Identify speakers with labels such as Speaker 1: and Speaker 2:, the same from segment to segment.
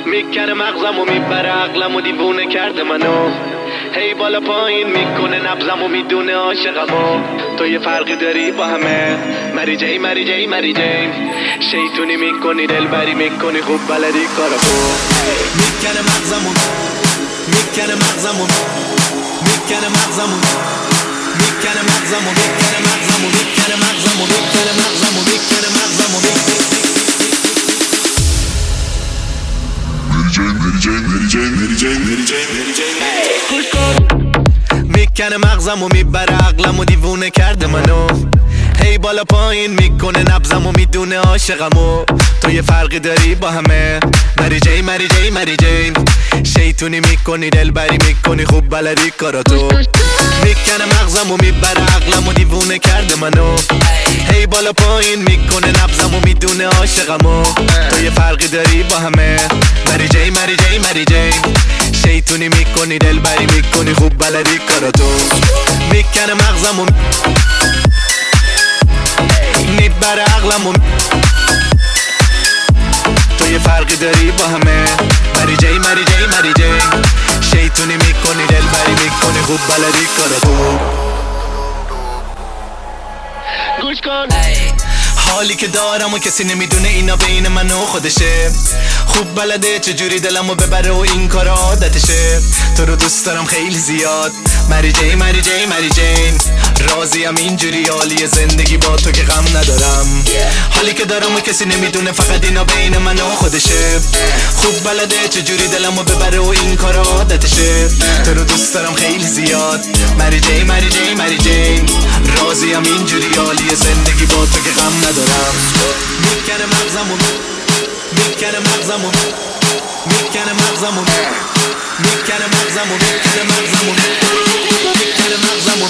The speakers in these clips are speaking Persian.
Speaker 1: میکنه مغزمو میبره عقلمو دیوونه کرده منو هی بالا پایین میکنه نبضمو میدونه عاشقمو تو یه فرقی داری با همه مری جی مری جی مری جی شیطونی میکنی دلبری میکنی خوب بلدی کارمو میکنه مغزمو میکنه مغزمو میکنه مغزمو میکنه مغزمو میکنه مغزمو میکنه مغزمو میکنه مغزمو میکنه مغزمو میکنه مغزمو میبره عقلمو دیوونه کرده منو هی بالا پایین میکنه نبضمو میدونه عاشقمو تو یه فرقی داری با همه مری جی مری جی مری جی شیطونی میکنی دلبری میکنی خوب بلدی کاراتو میکنه مغزمو میبره عقلمو دیوونه کرده منو هی بالا پایین میکنه نبضمو میدونه عاشقمو تو یه فرقی داری با همه مری جی مری جی مری جی شیطونی میکنی دلبری میکنی خوب بلدی کاراتو میکنه مغزمو میبره عقلمو تو یه فرقی داری با همه مری جی مری جی مری جی شیطونی میکنی دلبری میکنی خوب بلدی کاراتو گوش کن حالی که دارم و کسی نمیدونه اینا بین من و خودشه خوب بلده چجوری دلمو ببره و این کار عادتشه تو رو دوست دارم خیلی زیاد مری جی مری جی مری جین راضیم اینجوری حالی زندگی با تو که غم ندارم حالی که دارم و کسی نمیدونه فقط اینا بین من و خودشه خوب بلده چجوری دلمو ببره و این کار عادتشه تو رو دوست دارم خیلی زیاد مری جی مری جی مری جین راضیم اینجوری حالی زندگی با تو که غم ندارم میکنه مغزمو میکنه مغزمو میکنه مغزمو میکنه مغزمو میکنه مغزمو میکنه مغزمو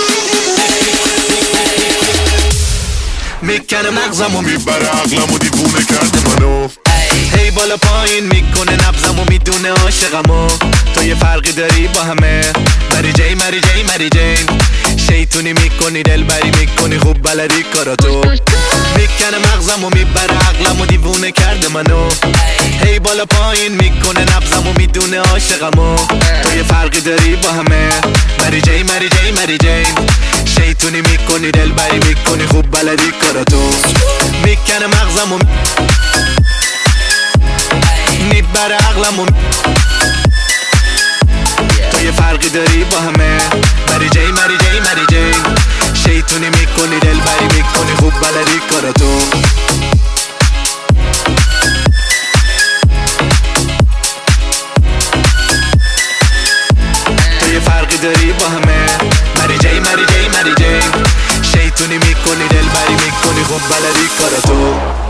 Speaker 1: میکنه مغزمو میبره عقلمو دیوونه کرده منو هی بالا پایین میکنه نبضمو میدونه عاشقمو تو یه فرقی داری با همه مری جی مری جی مری جی شیطونی میکنی دلبری میکنی خوب بلدی کاراتو میکنه مغزمو میبره عقلمو دیوونه کرده منو هی بالا پایین میکنه نبضمو میدونه عاشقمو تو یه فرقی داری با همه مری جی مری جی مری جی شیطونی میکنی دلبری میکنی خوب بلدی کاراتو میکنه مغزمو میبره عقلمو تو یه فرقی داری با همه مری جی مری جی مری جی شیطونی میکنی دلبری میکنی خوب بلدی کاراتو تو یه فرقی داری با همه مری جی مری جی مری جی شیطونی میکنی دلبری میکنی خوب بلدی کاراتو